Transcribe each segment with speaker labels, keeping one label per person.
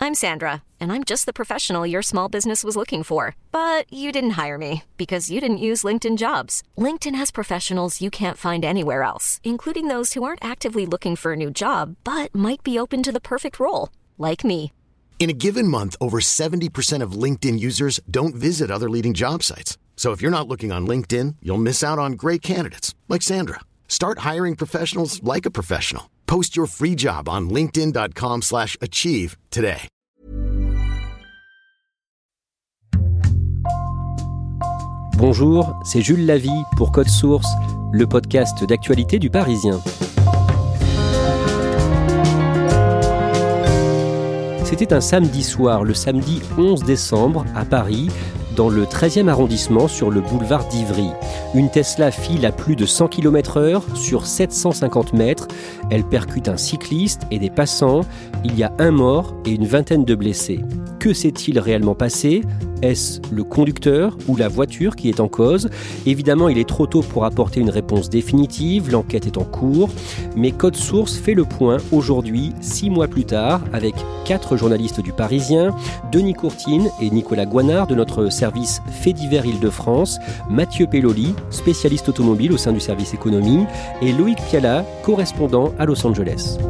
Speaker 1: I'm Sandra, and I'm just the professional your small business was looking for. But you didn't hire me because you didn't use LinkedIn Jobs. LinkedIn has professionals you can't find anywhere else, including those who aren't actively looking for a new job, but might be open to the perfect role, like me.
Speaker 2: In a given month, over 70% of LinkedIn users don't visit other leading job sites. So if you're not looking on LinkedIn, you'll miss out on great candidates like Sandra. Start hiring professionals like a professional. Post your free job on linkedin.com/achieve today.
Speaker 3: Bonjour, c'est Jules Lavie pour Code Source, le podcast d'actualité du Parisien. C'était un samedi soir, le samedi 11 décembre, à Paris, dans le 13e arrondissement sur le boulevard d'Ivry. Une Tesla file à plus de 100 km/h sur 750 mètres. Elle percute un cycliste et des passants. Il y a un mort et une vingtaine de blessés. Que s'est-il réellement passé ? Est-ce le conducteur ou la voiture qui est en cause ? Évidemment, il est trop tôt pour apporter une réponse définitive. L'enquête est en cours. Mais Code Source fait le point aujourd'hui, 6 mois plus tard, avec 4 journalistes du Parisien, Denis Courtine et Nicolas Guanard de notre service Faits divers Île-de-France, Mathieu Pelloli, spécialiste automobile au sein du service économie, et Loïc Piala, correspondant à Los Angeles.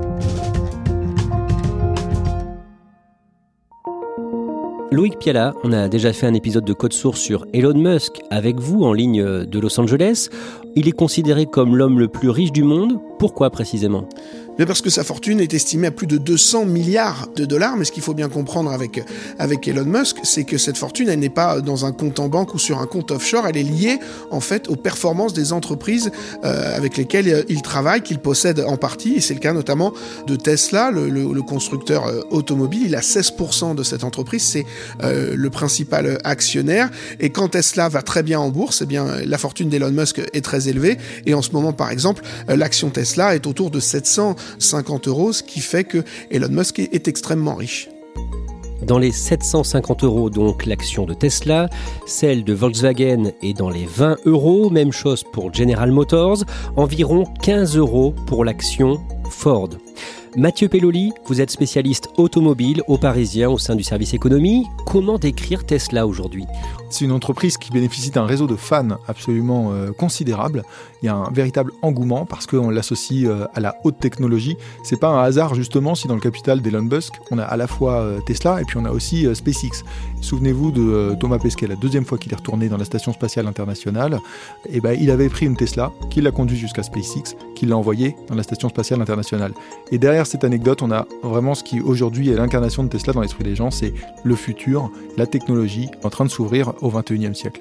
Speaker 3: Loïc Piala, on a déjà fait un épisode de Code Source sur Elon Musk avec vous en ligne de Los Angeles. Il est considéré comme l'homme le plus riche du monde. Pourquoi précisément ?
Speaker 4: Mais parce que sa fortune est estimée à plus de 200 milliards de dollars. Mais ce qu'il faut bien comprendre avec Elon Musk, c'est que cette fortune, elle n'est pas dans un compte en banque ou sur un compte offshore. Elle est liée, en fait, aux performances des entreprises avec lesquelles il travaille, qu'il possède en partie. Et c'est le cas notamment de Tesla, le constructeur automobile. Il a 16% de cette entreprise. C'est le principal actionnaire. Et quand Tesla va très bien en bourse, eh bien, la fortune d'Elon Musk est très élevée. Et en ce moment, par exemple, l'action Tesla est autour de 750 €, ce qui fait que Elon Musk est extrêmement riche.
Speaker 3: Dans les 750 €, donc l'action de Tesla, celle de Volkswagen est dans les 20 €, même chose pour General Motors, environ 15 € pour l'action Ford. Mathieu Pelloli, vous êtes spécialiste automobile au Parisien au sein du service économie. Comment décrire Tesla aujourd'hui ?
Speaker 5: C'est une entreprise qui bénéficie d'un réseau de fans absolument considérable. Il y a un véritable engouement parce qu'on l'associe à la haute technologie. C'est pas un hasard justement si dans le capital d'Elon Musk, on a à la fois Tesla et puis on a aussi SpaceX. Souvenez-vous de Thomas Pesquet, la deuxième fois qu'il est retourné dans la station spatiale internationale. Et il avait pris une Tesla, qu'il l'a conduit jusqu'à SpaceX, qu'il l'a envoyé dans la station spatiale internationale. Et derrière cette anecdote, on a vraiment ce qui aujourd'hui est l'incarnation de Tesla dans l'esprit des gens, c'est le futur, la technologie en train de s'ouvrir au XXIe siècle.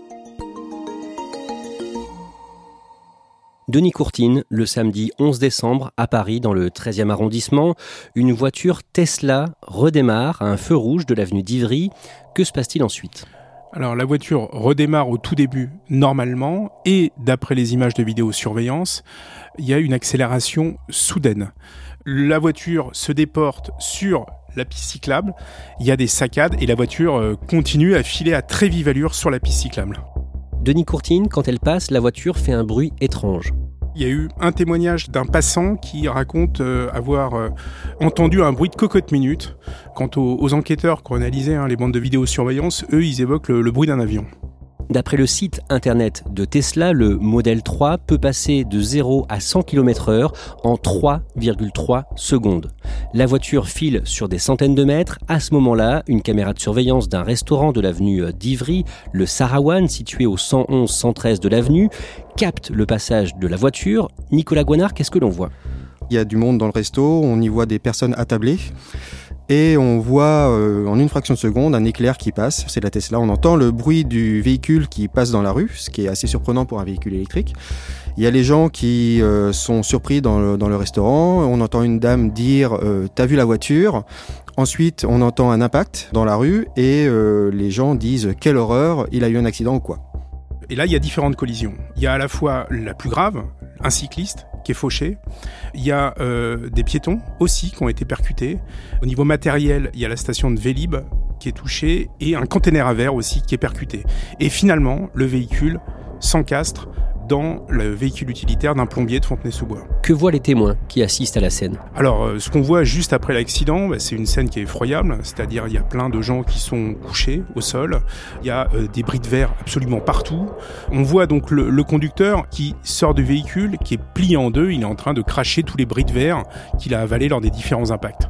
Speaker 3: Denis Courtine, le samedi 11 décembre, à Paris, dans le 13e arrondissement, une voiture Tesla redémarre à un feu rouge de l'avenue d'Ivry. Que se passe-t-il ensuite ?
Speaker 6: Alors la voiture redémarre au tout début normalement et d'après les images de vidéosurveillance, il y a une accélération soudaine. La voiture se déporte sur la piste cyclable, il y a des saccades et la voiture continue à filer à très vive allure sur la piste cyclable.
Speaker 3: Denis Courtine, quand elle passe, la voiture fait un bruit étrange.
Speaker 6: Il y a eu un témoignage d'un passant qui raconte avoir entendu un bruit de cocotte-minute. Quant aux enquêteurs qui ont analysé les bandes de vidéosurveillance, eux, ils évoquent le bruit d'un avion.
Speaker 3: D'après le site internet de Tesla, le Model 3 peut passer de 0 à 100 km/h en 3,3 secondes. La voiture file sur des centaines de mètres. À ce moment-là, une caméra de surveillance d'un restaurant de l'avenue d'Ivry, le Sarawan, situé au 111-113 de l'avenue, capte le passage de la voiture. Nicolas Guanard, qu'est-ce que l'on voit ?
Speaker 7: Il y a du monde dans le resto, on y voit des personnes attablées. Et on voit en une fraction de seconde un éclair qui passe, c'est la Tesla. On entend le bruit du véhicule qui passe dans la rue, ce qui est assez surprenant pour un véhicule électrique. Il y a les gens qui sont surpris dans le restaurant. On entend une dame dire « T'as vu la voiture ?» Ensuite, on entend un impact dans la rue et les gens disent « Quelle horreur, il a eu un accident ou quoi ?»
Speaker 6: Et là, il y a différentes collisions. Il y a à la fois la plus grave, un cycliste qui est fauché. Il y a des piétons aussi qui ont été percutés. Au niveau matériel, il y a la station de Vélib qui est touchée et un container à verre aussi qui est percuté. Et finalement, le véhicule s'encastre dans le véhicule utilitaire d'un plombier de Fontenay-sous-Bois.
Speaker 3: Que voient les témoins qui assistent à la scène ?
Speaker 6: Alors, ce qu'on voit juste après l'accident, c'est une scène qui est effroyable, c'est-à-dire il y a plein de gens qui sont couchés au sol, il y a des bris de verre absolument partout. On voit donc le conducteur qui sort du véhicule, qui est plié en deux, il est en train de cracher tous les bris de verre qu'il a avalés lors des différents impacts.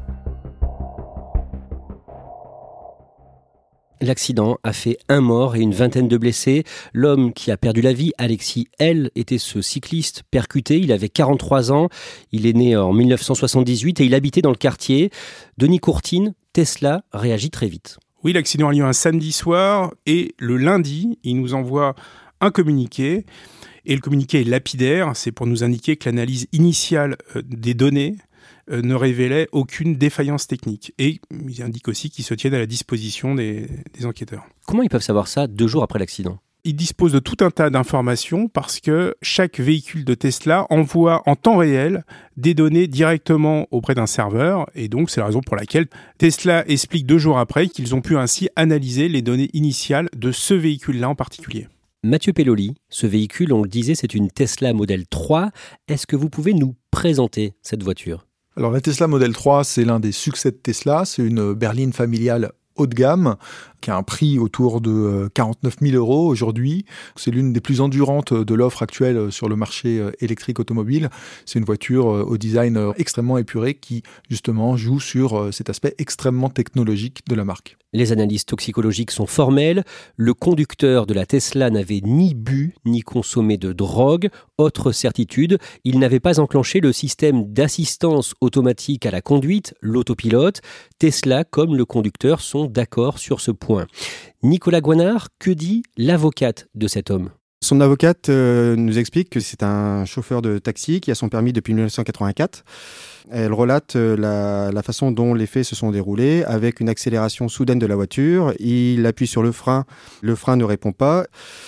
Speaker 3: L'accident a fait 1 mort et une vingtaine de blessés. L'homme qui a perdu la vie, Alexis L., était ce cycliste percuté. Il avait 43 ans. Il est né en 1978 et il habitait dans le quartier. Denis Courtine, Tesla réagit très vite.
Speaker 6: Oui, l'accident a lieu un samedi soir et le lundi, il nous envoie un communiqué. Et le communiqué est lapidaire. C'est pour nous indiquer que l'analyse initiale des données ne révélait aucune défaillance technique. Et il indique aussi qu'ils se tiennent à la disposition des enquêteurs.
Speaker 3: Comment ils peuvent savoir ça 2 jours après l'accident ?
Speaker 6: Ils disposent de tout un tas d'informations parce que chaque véhicule de Tesla envoie en temps réel des données directement auprès d'un serveur. Et donc, c'est la raison pour laquelle Tesla explique 2 jours après qu'ils ont pu ainsi analyser les données initiales de ce véhicule-là en particulier.
Speaker 3: Mathieu Pelloli, ce véhicule, on le disait, c'est une Tesla Model 3. Est-ce que vous pouvez nous présenter cette voiture ?
Speaker 5: Alors la Tesla Model 3, c'est l'un des succès de Tesla. C'est une berline familiale haut de gamme qui a un prix autour de 49 000 € aujourd'hui. C'est l'une des plus endurantes de l'offre actuelle sur le marché électrique automobile. C'est une voiture au design extrêmement épuré qui, justement, joue sur cet aspect extrêmement technologique de la marque.
Speaker 3: Les analyses toxicologiques sont formelles. Le conducteur de la Tesla n'avait ni bu ni consommé de drogue. Autre certitude, il n'avait pas enclenché le système d'assistance automatique à la conduite, l'autopilote. Tesla, comme le conducteur, sont d'accord sur ce point. Nicolas Guanard, que dit l'avocate de cet homme ?
Speaker 7: Son avocate nous explique que c'est un chauffeur de taxi qui a son permis depuis 1984. Elle relate la façon dont les faits se sont déroulés avec une accélération soudaine de la voiture. Il appuie sur le frein ne répond pas.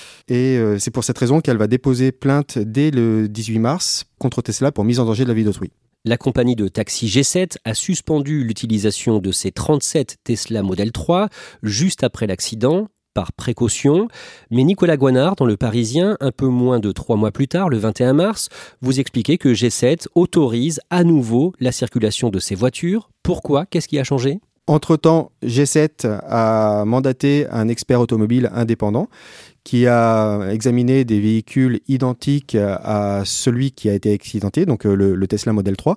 Speaker 7: Et c'est pour cette raison qu'elle va déposer plainte dès le 18 mars contre Tesla pour mise en danger de la vie d'autrui.
Speaker 3: La compagnie de taxi G7 a suspendu l'utilisation de ses 37 Tesla Model 3 juste après l'accident, par précaution. Mais Nicolas Guanard, dans Le Parisien, un peu moins de 3 mois plus tard, le 21 mars, vous expliquez que G7 autorise à nouveau la circulation de ces voitures. Pourquoi ? Qu'est-ce qui a changé ?
Speaker 7: Entre-temps, G7 a mandaté un expert automobile indépendant qui a examiné des véhicules identiques à celui qui a été accidenté, donc le Tesla Model 3.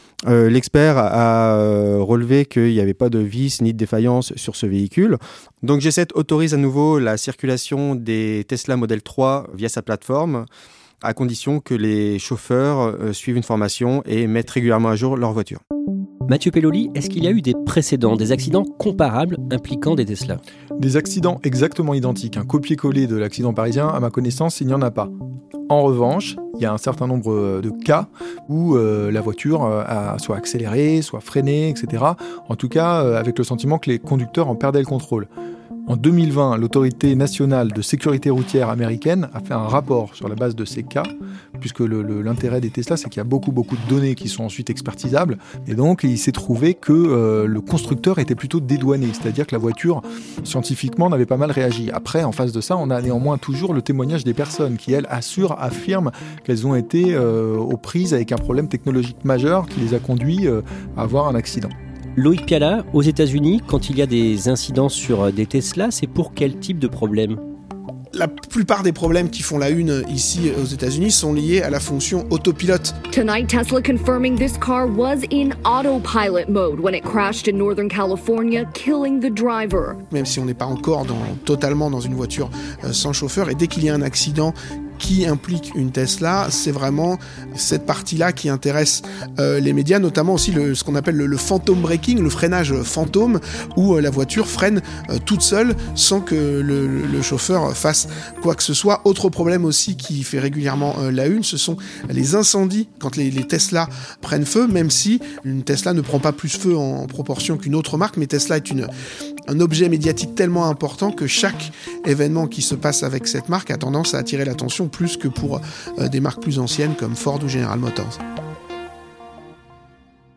Speaker 7: L'expert a relevé qu'il n'y avait pas de vis ni de défaillance sur ce véhicule. Donc G7 autorise à nouveau la circulation des Tesla Model 3 via sa plateforme, à condition que les chauffeurs suivent une formation et mettent régulièrement à jour leur voiture.
Speaker 3: Mathieu Pelloli, est-ce qu'il y a eu des précédents, des accidents comparables impliquant des Tesla ?
Speaker 5: Des accidents exactement identiques, un copier-coller de l'accident parisien, à ma connaissance, il n'y en a pas. En revanche, il y a un certain nombre de cas où la voiture a soit accéléré, soit freiné, etc. En tout cas, avec le sentiment que les conducteurs en perdaient le contrôle. En 2020, l'autorité nationale de sécurité routière américaine a fait un rapport sur la base de ces cas, puisque l'intérêt des Tesla, c'est qu'il y a beaucoup de données qui sont ensuite expertisables. Et donc, il s'est trouvé que le constructeur était plutôt dédouané, c'est-à-dire que la voiture, scientifiquement, n'avait pas mal réagi. Après, en face de ça, on a néanmoins toujours le témoignage des personnes qui, elles, affirment qu'elles ont été aux prises avec un problème technologique majeur qui les a conduits à avoir un accident.
Speaker 3: Loïc Piala, aux États-Unis, quand il y a des incidents sur des Tesla, c'est pour quel type de problème ?
Speaker 4: La plupart des problèmes qui font la une ici aux États-Unis sont liés à la fonction autopilote.
Speaker 8: Tonight, Tesla confirming this car was in autopilot mode when it crashed in Northern California, killing the driver.
Speaker 4: Même si on n'est pas encore totalement dans une voiture sans chauffeur, et dès qu'il y a un accident qui implique une Tesla, c'est vraiment cette partie-là qui intéresse les médias, notamment aussi ce qu'on appelle le phantom braking, le freinage fantôme, où la voiture freine toute seule sans que le chauffeur fasse quoi que ce soit. Autre problème aussi qui fait régulièrement la une, ce sont les incendies quand les Tesla prennent feu, même si une Tesla ne prend pas plus feu en proportion qu'une autre marque, mais Tesla est un objet médiatique tellement important que chaque événement qui se passe avec cette marque a tendance à attirer l'attention plus que pour des marques plus anciennes comme Ford ou General Motors.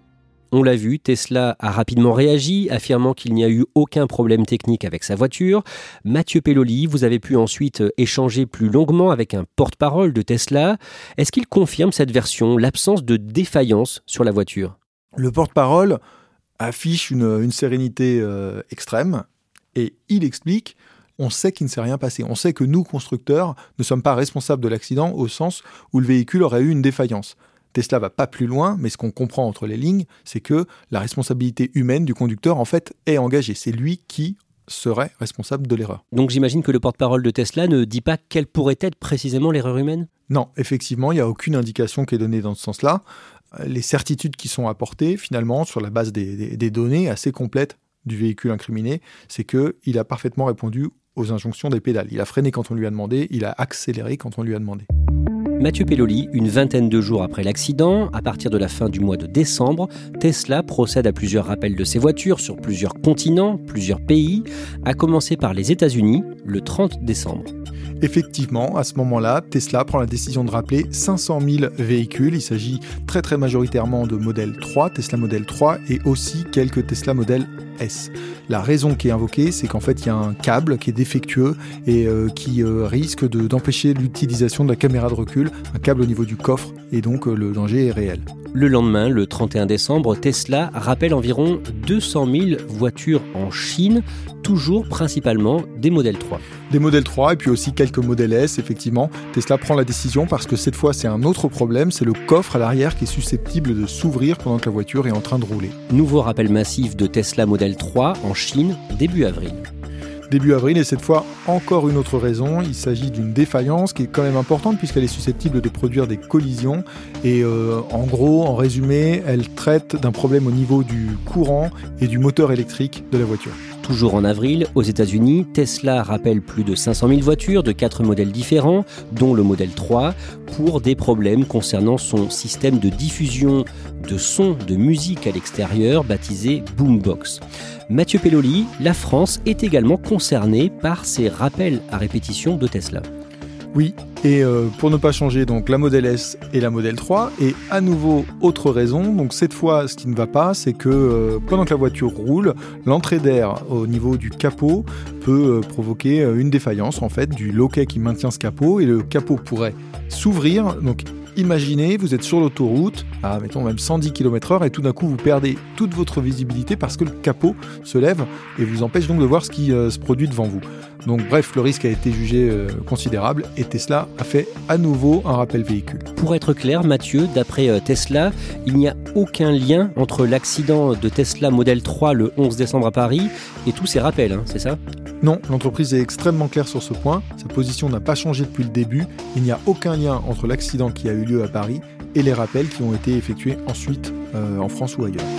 Speaker 3: On l'a vu, Tesla a rapidement réagi, affirmant qu'il n'y a eu aucun problème technique avec sa voiture. Mathieu Pelloli, vous avez pu ensuite échanger plus longuement avec un porte-parole de Tesla. Est-ce qu'il confirme cette version, l'absence de défaillance sur la voiture ?
Speaker 5: Le porte-parole affiche une sérénité extrême et il explique on sait qu'il ne s'est rien passé. On sait que nous, constructeurs, ne sommes pas responsables de l'accident au sens où le véhicule aurait eu une défaillance. Tesla va pas plus loin, mais ce qu'on comprend entre les lignes, c'est que la responsabilité humaine du conducteur, en fait, est engagée. C'est lui qui serait responsable de l'erreur.
Speaker 3: Donc j'imagine que le porte-parole de Tesla ne dit pas quelle pourrait être précisément l'erreur humaine ?
Speaker 5: Non, effectivement, il n'y a aucune indication qui est donnée dans ce sens-là. Les certitudes qui sont apportées, finalement, sur la base des données assez complètes du véhicule incriminé, c'est qu'il a parfaitement répondu aux injonctions des pédales. Il a freiné quand on lui a demandé, il a accéléré quand on lui a demandé.
Speaker 3: Mathieu Pelloli, une vingtaine de jours après l'accident, à partir de la fin du mois de décembre, Tesla procède à plusieurs rappels de ses voitures sur plusieurs continents, plusieurs pays, à commencer par les États-Unis le 30 décembre.
Speaker 5: Effectivement, à ce moment-là, Tesla prend la décision de rappeler 500 000 véhicules. Il s'agit très très majoritairement de Model 3, Tesla Model 3 et aussi quelques Tesla Model S. La raison qui est invoquée, c'est qu'en fait, il y a un câble qui est défectueux et qui risque d'empêcher l'utilisation de la caméra de recul, un câble au niveau du coffre, et donc le danger est réel.
Speaker 3: Le lendemain, le 31 décembre, Tesla rappelle environ 200 000 voitures en Chine, toujours principalement des Model 3.
Speaker 5: Des Model 3 et puis aussi quelques Model S, effectivement. Tesla prend la décision parce que cette fois, c'est un autre problème, c'est le coffre à l'arrière qui est susceptible de s'ouvrir pendant que la voiture est en train de rouler.
Speaker 3: Nouveau rappel massif de Tesla Model 3 en Chine, début avril.
Speaker 5: Début avril, et cette fois, encore une autre raison, il s'agit d'une défaillance qui est quand même importante puisqu'elle est susceptible de produire des collisions et en gros, en résumé, elle traite d'un problème au niveau du courant et du moteur électrique de la voiture.
Speaker 3: Toujours en avril, aux États-Unis, Tesla rappelle plus de 500 000 voitures de 4 modèles différents, dont le Model 3, pour des problèmes concernant son système de diffusion de son de musique à l'extérieur, baptisé Boombox. Mathieu Pelloli, la France est également concernée par ces rappels à répétition de Tesla.
Speaker 5: Oui, et pour ne pas changer, donc la Model S et la Model 3, et à nouveau, autre raison, donc cette fois, ce qui ne va pas, c'est que pendant que la voiture roule, l'entrée d'air au niveau du capot peut provoquer une défaillance, en fait, du loquet qui maintient ce capot, et le capot pourrait s'ouvrir, donc imaginez, vous êtes sur l'autoroute, à mettons même 110 km/h, et tout d'un coup, vous perdez toute votre visibilité parce que le capot se lève et vous empêche donc de voir ce qui se produit devant vous. Donc bref, le risque a été jugé considérable et Tesla a fait à nouveau un rappel véhicule.
Speaker 3: Pour être clair, Mathieu, d'après Tesla, il n'y a aucun lien entre l'accident de Tesla Model 3 le 11 décembre à Paris et tous ces rappels, c'est ça ?
Speaker 5: Non, l'entreprise est extrêmement claire sur ce point. Sa position n'a pas changé depuis le début. Il n'y a aucun lien entre l'accident qui a eu lieu à Paris et les rappels qui ont été effectués ensuite en France ou ailleurs.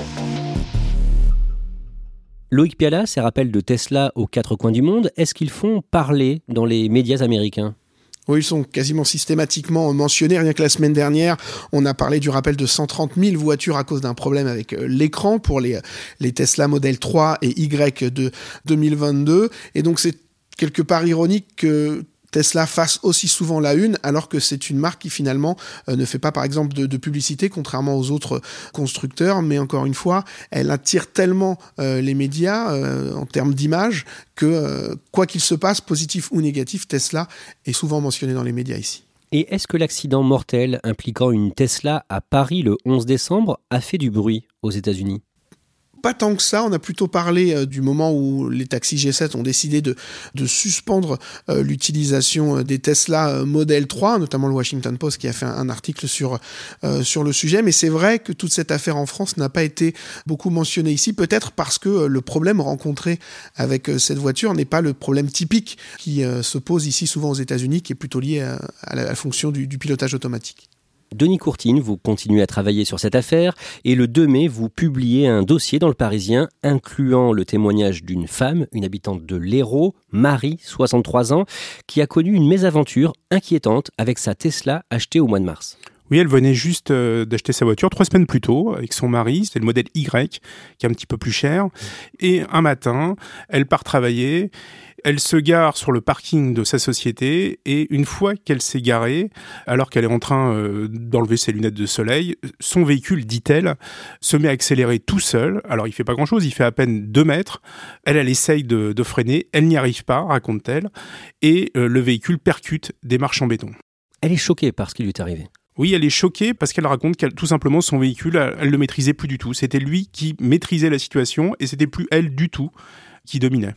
Speaker 3: Loïc Piala, ces rappels de Tesla aux quatre coins du monde, est-ce qu'ils font parler dans les médias américains ?
Speaker 4: Oui, ils sont quasiment systématiquement mentionnés. Rien que la semaine dernière, on a parlé du rappel de 130 000 voitures à cause d'un problème avec l'écran pour les Tesla Model 3 et Y de 2022. Et donc, c'est quelque part ironique que Tesla fasse aussi souvent la une, alors que c'est une marque qui finalement ne fait pas par exemple de publicité, contrairement aux autres constructeurs, mais encore une fois, elle attire tellement les médias en termes d'image que quoi qu'il se passe, positif ou négatif, Tesla est souvent mentionné dans les médias ici.
Speaker 3: Et est-ce que l'accident mortel impliquant une Tesla à Paris le 11 décembre a fait du bruit aux États-Unis ?
Speaker 4: Pas tant que ça, on a plutôt parlé du moment où les taxis G7 ont décidé de suspendre l'utilisation des Tesla Model 3, notamment le Washington Post qui a fait un article sur le sujet, mais c'est vrai que toute cette affaire en France n'a pas été beaucoup mentionnée ici, peut-être parce que le problème rencontré avec cette voiture n'est pas le problème typique qui se pose ici souvent aux États-Unis, qui est plutôt lié à la fonction du pilotage automatique.
Speaker 3: Denis Courtine, vous continuez à travailler sur cette affaire et le 2 mai, vous publiez un dossier dans Le Parisien incluant le témoignage d'une femme, une habitante de l'Hérault, Marie, 63 ans, qui a connu une mésaventure inquiétante avec sa Tesla achetée au mois de mars.
Speaker 6: Oui, elle venait juste d'acheter sa voiture 3 semaines plus tôt avec son mari. C'était le modèle Y, qui est un petit peu plus cher. Et un matin, elle part travailler. Elle se gare sur le parking de sa société et une fois qu'elle s'est garée, alors qu'elle est en train d'enlever ses lunettes de soleil, son véhicule, dit-elle, se met à accélérer tout seul. Alors il fait pas grand-chose, il fait à peine 2 mètres. Elle essaye de freiner, elle n'y arrive pas, raconte-t-elle, et le véhicule percute des marches en béton.
Speaker 3: Elle est choquée par ce qui lui est arrivé.
Speaker 6: Oui, elle est choquée parce qu'elle raconte qu'elle, tout simplement, son véhicule, elle le maîtrisait plus du tout. C'était lui qui maîtrisait la situation et c'était plus elle du tout qui dominait.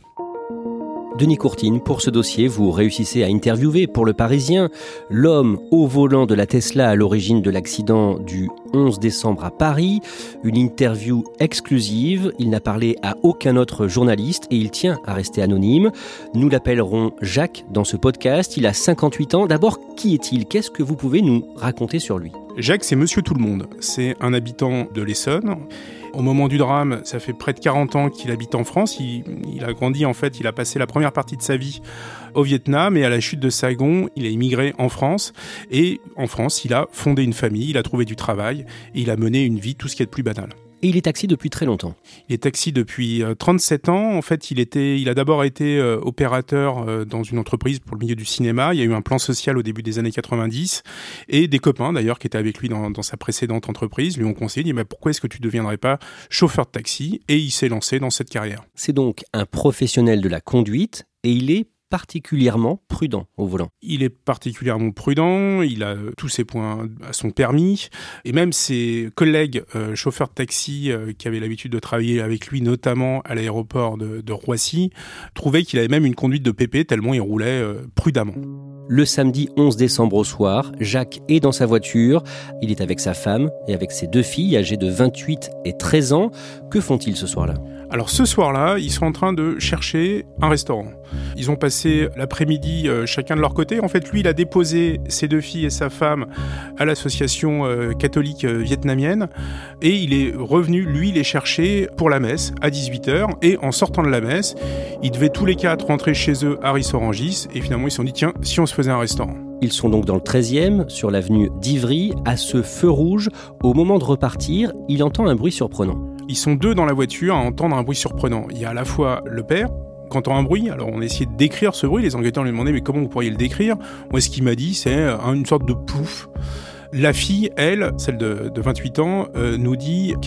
Speaker 3: Denis Courtine, pour ce dossier, vous réussissez à interviewer pour Le Parisien l'homme au volant de la Tesla à l'origine de l'accident du 11 décembre à Paris. Une interview exclusive. Il n'a parlé à aucun autre journaliste et il tient à rester anonyme. Nous l'appellerons Jacques dans ce podcast. Il a 58 ans. D'abord, qui est-il ? Qu'est-ce que vous pouvez nous raconter sur lui ?
Speaker 6: Jacques, c'est Monsieur Tout-le-Monde. C'est un habitant de l'Essonne. Au moment du drame, ça fait près de 40 ans qu'il habite en France. Il a grandi, en fait, il a passé la première partie de sa vie au Vietnam et à la chute de Saigon, il a immigré en France. Et en France, il a fondé une famille, il a trouvé du travail et il a mené une vie, tout ce qui est de plus banal.
Speaker 3: Et il est taxi depuis très longtemps.
Speaker 6: Il est taxi depuis 37 ans. En fait, il a d'abord été opérateur dans une entreprise pour le milieu du cinéma. Il y a eu un plan social au début des années 90. Et des copains, d'ailleurs, qui étaient avec lui dans sa précédente entreprise, lui ont conseillé, mais pourquoi est-ce que tu ne deviendrais pas chauffeur de taxi ? Et il s'est lancé dans cette carrière.
Speaker 3: C'est donc un professionnel de la conduite et il est particulièrement prudent au volant.
Speaker 6: Il est particulièrement prudent, il a tous ses points à son permis, et même ses collègues chauffeurs de taxi qui avaient l'habitude de travailler avec lui, notamment à l'aéroport de Roissy, trouvaient qu'il avait même une conduite de pépé tellement il roulait prudemment.
Speaker 3: Le samedi 11 décembre au soir, Jacques est dans sa voiture. Il est avec sa femme et avec ses 2 filles âgées de 28 et 13 ans. Que font-ils ce soir-là ?
Speaker 6: Alors ce soir-là, ils sont en train de chercher un restaurant. Ils ont passé l'après-midi chacun de leur côté. En fait, lui, il a déposé ses 2 filles et sa femme à l'association catholique vietnamienne et il est revenu, lui, les chercher pour la messe à 18h. Et en sortant de la messe, ils devaient tous les 4 rentrer chez eux à Ris-Orangis et finalement, ils se sont dit, tiens, si on se faisait un restaurant.
Speaker 3: Ils sont donc dans le 13e, sur l'avenue d'Ivry, à ce feu rouge. Au moment de repartir, il entend un bruit surprenant.
Speaker 6: Ils sont 2 dans la voiture à entendre un bruit surprenant. Il y a à la fois le père, qui entend un bruit. Alors on a essayé de décrire ce bruit. Les enquêteurs lui demandaient mais comment vous pourriez le décrire ? Moi ce qu'il m'a dit c'est une sorte de plouf. La fille, elle, celle de 28 ans, nous dit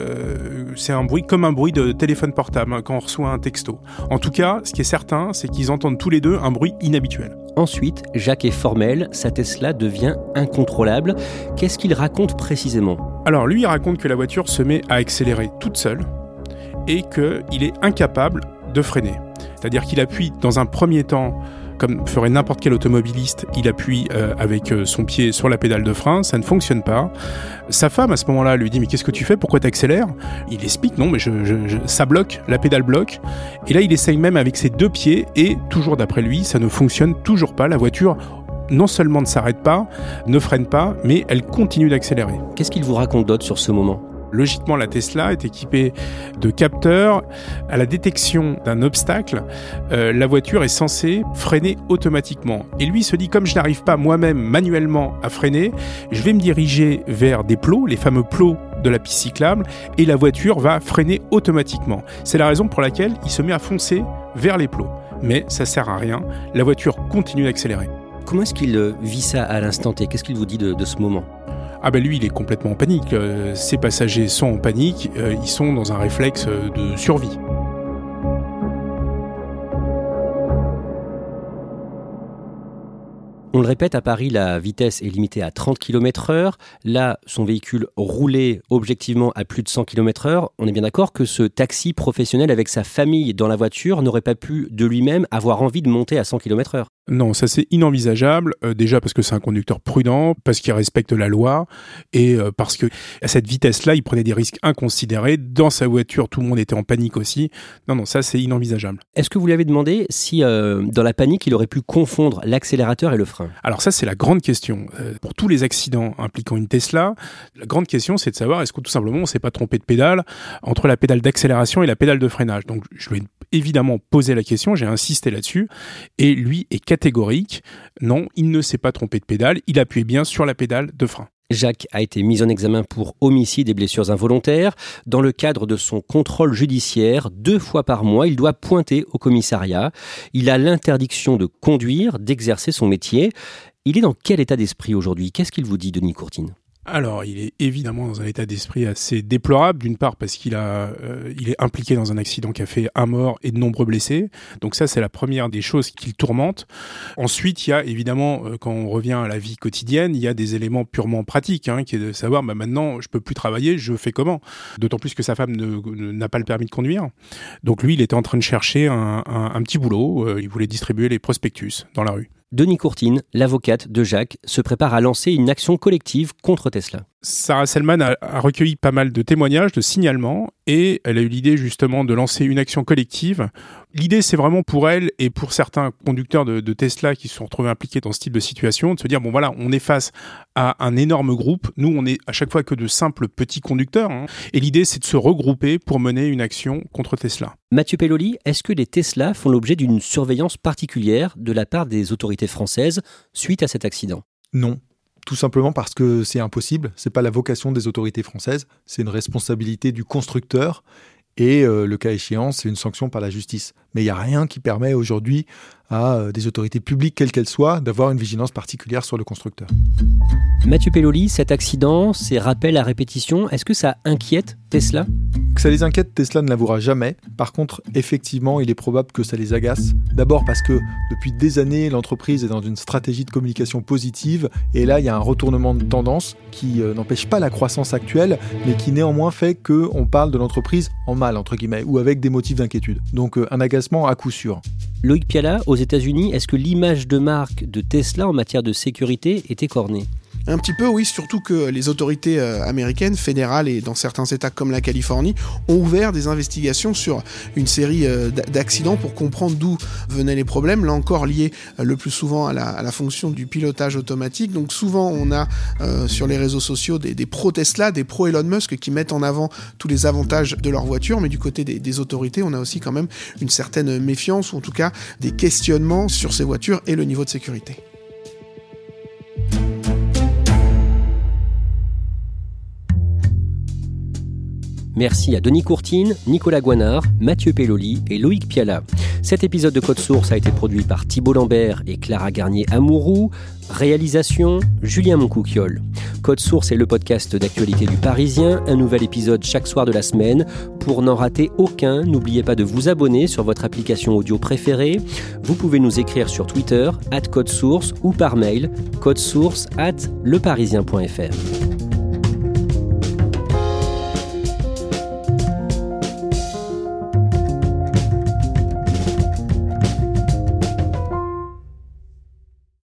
Speaker 6: que c'est un bruit comme un bruit de téléphone portable quand on reçoit un texto. En tout cas, ce qui est certain, c'est qu'ils entendent tous les 2 un bruit inhabituel.
Speaker 3: Ensuite, Jacques est formel, sa Tesla devient incontrôlable. Qu'est-ce qu'il raconte précisément ?
Speaker 6: Alors lui, il raconte que la voiture se met à accélérer toute seule et qu'il est incapable de freiner. C'est-à-dire qu'il appuie dans un premier temps, comme ferait n'importe quel automobiliste, il appuie avec son pied sur la pédale de frein, ça ne fonctionne pas. Sa femme, à ce moment-là, lui dit « Mais qu'est-ce que tu fais ? Pourquoi tu accélères ?» Il explique « Non, mais ça bloque, la pédale bloque. » Et là, il essaye même avec ses 2 pieds et, toujours d'après lui, ça ne fonctionne toujours pas. La voiture, non seulement ne s'arrête pas, ne freine pas, mais elle continue d'accélérer.
Speaker 3: Qu'est-ce qu'il vous raconte d'autre sur ce moment ?
Speaker 6: Logiquement, la Tesla est équipée de capteurs. À la détection d'un obstacle, la voiture est censée freiner automatiquement. Et lui se dit, comme je n'arrive pas moi-même manuellement à freiner, je vais me diriger vers des plots, les fameux plots de la piste cyclable, et la voiture va freiner automatiquement. C'est la raison pour laquelle il se met à foncer vers les plots. Mais ça sert à rien, la voiture continue d'accélérer.
Speaker 3: Comment est-ce qu'il vit ça à l'instant T ? Qu'est-ce qu'il vous dit de ce moment ?
Speaker 6: Ah ben lui, il est complètement en panique. Ses passagers sont en panique, ils sont dans un réflexe de survie.
Speaker 3: On le répète, à Paris, la vitesse est limitée à 30 km/h. Là, son véhicule roulait objectivement à plus de 100 km/h. On est bien d'accord que ce taxi professionnel avec sa famille dans la voiture n'aurait pas pu de lui-même avoir envie de monter à 100 km/h.
Speaker 6: Non, ça c'est inenvisageable, déjà parce que c'est un conducteur prudent, parce qu'il respecte la loi, et parce que à cette vitesse-là, il prenait des risques inconsidérés. Dans sa voiture, tout le monde était en panique aussi. Non, ça c'est inenvisageable.
Speaker 3: Est-ce que vous lui avez demandé si, dans la panique, il aurait pu confondre l'accélérateur et le frein ?
Speaker 6: Alors ça c'est la grande question. Pour tous les accidents impliquant une Tesla, la grande question c'est de savoir est-ce que tout simplement on s'est pas trompé de pédale entre la pédale d'accélération et la pédale de freinage. Donc je lui ai évidemment posé la question, j'ai insisté là-dessus, et lui est catégorique. Non, il ne s'est pas trompé de pédale, il appuyait bien sur la pédale de frein.
Speaker 3: Jacques a été mis en examen pour homicide et blessures involontaires. Dans le cadre de son contrôle judiciaire, 2 fois par mois, il doit pointer au commissariat. Il a l'interdiction de conduire, d'exercer son métier. Il est dans quel état d'esprit aujourd'hui ? Qu'est-ce qu'il vous dit, Denis Courtine ?
Speaker 6: Alors, il est évidemment dans un état d'esprit assez déplorable, d'une part parce qu'il est impliqué dans un accident qui a fait 1 mort et de nombreux blessés. Donc ça, c'est la première des choses qui le tourmente. Ensuite, il y a évidemment, quand on revient à la vie quotidienne, il y a des éléments purement pratiques, qui est de savoir, maintenant, je peux plus travailler, je fais comment ? D'autant plus que sa femme n'a pas le permis de conduire. Donc lui, il était en train de chercher un petit boulot. Il voulait distribuer les prospectus dans la rue.
Speaker 3: Denis Courtine, l'avocate de Jacques, se prépare à lancer une action collective contre Tesla.
Speaker 6: Sarah Selman a recueilli pas mal de témoignages, de signalements, et elle a eu l'idée justement de lancer une action collective. L'idée, c'est vraiment pour elle et pour certains conducteurs de Tesla qui se sont retrouvés impliqués dans ce type de situation, de se dire, on est face à un énorme groupe. Nous, on est à chaque fois que de simples petits conducteurs. Et l'idée, c'est de se regrouper pour mener une action contre Tesla.
Speaker 3: Mathieu Pelloli, est-ce que les Tesla font l'objet d'une surveillance particulière de la part des autorités françaises suite à cet accident ?
Speaker 5: Non. Tout simplement parce que c'est impossible, c'est pas la vocation des autorités françaises, c'est une responsabilité du constructeur et le cas échéant, c'est une sanction par la justice. Mais il n'y a rien qui permet aujourd'hui à des autorités publiques, quelles qu'elles soient, d'avoir une vigilance particulière sur le constructeur.
Speaker 3: Mathieu Pelloli, cet accident, ces rappels à répétition, est-ce que ça inquiète Tesla ?
Speaker 5: Que ça les inquiète, Tesla ne l'avouera jamais. Par contre, effectivement, il est probable que ça les agace. D'abord parce que depuis des années, l'entreprise est dans une stratégie de communication positive. Et là, il y a un retournement de tendance qui n'empêche pas la croissance actuelle, mais qui néanmoins fait qu'on parle de l'entreprise en mal, entre guillemets, ou avec des motifs d'inquiétude. Donc un agacement à coup sûr.
Speaker 3: Loïc Piala, aux États-Unis, est-ce que l'image de marque de Tesla en matière de sécurité est écornée ?
Speaker 4: Un petit peu, oui, surtout que les autorités américaines, fédérales et dans certains États comme la Californie, ont ouvert des investigations sur une série d'accidents pour comprendre d'où venaient les problèmes, là encore liés le plus souvent à la fonction du pilotage automatique. Donc souvent, on a sur les réseaux sociaux des pro-Tesla, des pro-Elon Musk qui mettent en avant tous les avantages de leur voiture, mais du côté des autorités, on a aussi quand même une certaine méfiance, ou en tout cas des questionnements sur ces voitures et le niveau de sécurité.
Speaker 3: Merci à Denis Courtine, Nicolas Guanard, Mathieu Pelloli et Loïc Piala. Cet épisode de Code Source a été produit par Thibault Lambert et Clara Garnier-Amouroux. Réalisation, Julien Moncouquiol. Code Source est le podcast d'actualité du Parisien, un nouvel épisode chaque soir de la semaine. Pour n'en rater aucun, n'oubliez pas de vous abonner sur votre application audio préférée. Vous pouvez nous écrire sur Twitter @codesource ou par mail codesource@leparisien.fr.